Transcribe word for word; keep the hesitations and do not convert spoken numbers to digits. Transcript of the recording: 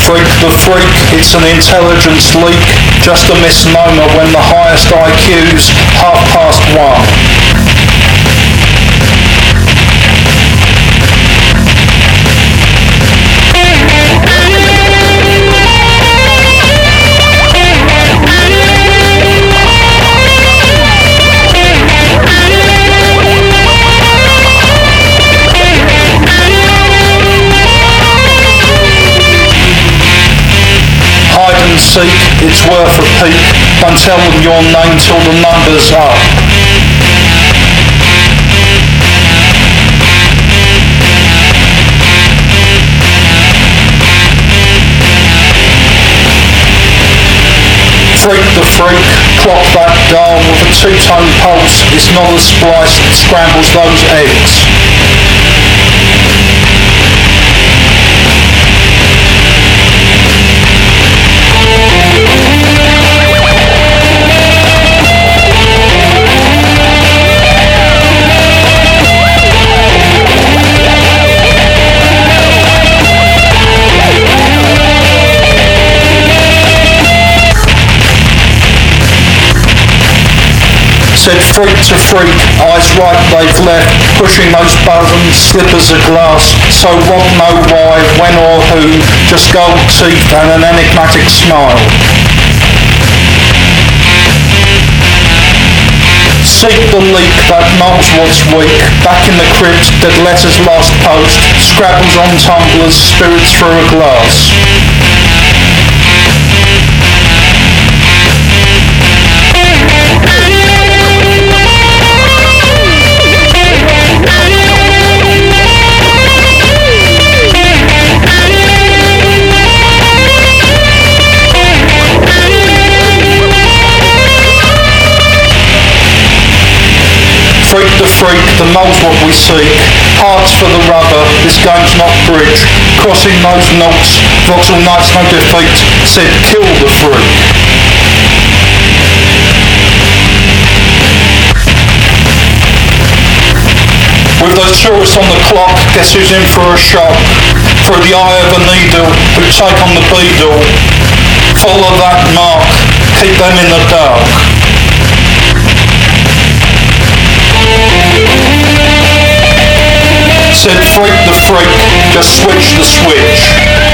Freak the freak, it's an intelligence leak, just a misnomer when the highest I Q's half past one. Seek, it's worth a peek. Don't tell them your name till the number's up. Freak the freak, clock that dial with a two-tone pulse. It's not a splice that scrambles those eggs. Said freak to freak, eyes right they've left, pushing those buttons, slippers of glass, so what, no why, when or who, just gold teeth and an enigmatic smile. Seek the leak that knocks what's weak, back in the crypt, dead letters last post, scrabbles on tumblers, spirits through a glass. Freak the freak, the mole's what we seek. Hearts for the rubber, this game's not bridge. Crossing those noughts, Vauxhall Knights no defeat. Said kill the freak. With those tourists on the clock, guess who's in for a shock? Through the eye of a needle, who take on the beadle. Follow that mark, keep them in the dark. Said freak the freak, just switch the switch.